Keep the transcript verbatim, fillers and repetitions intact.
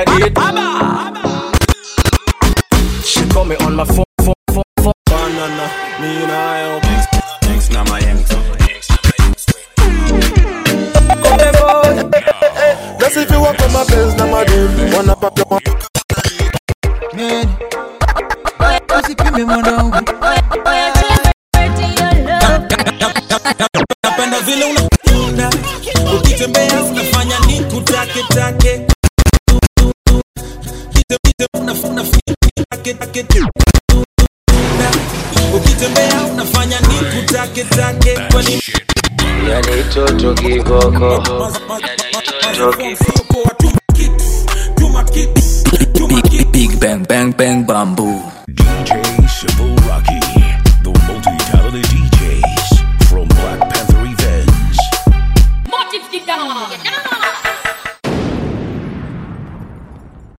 a date. She call me on my phone, phone, phone, phone. Banana, me and I help. Thanks, now my young. That's if you walk on my bills, now my dude. Wanna pop your one. Man, what's it give me more down? Napenda vile unapenda. Ukitembea unafanya nini kutake take. Unafuna take take. Ukitembea unafanya nini kutake take. Kwani yani toto kiboko. Tuma kitu, tuma kitu.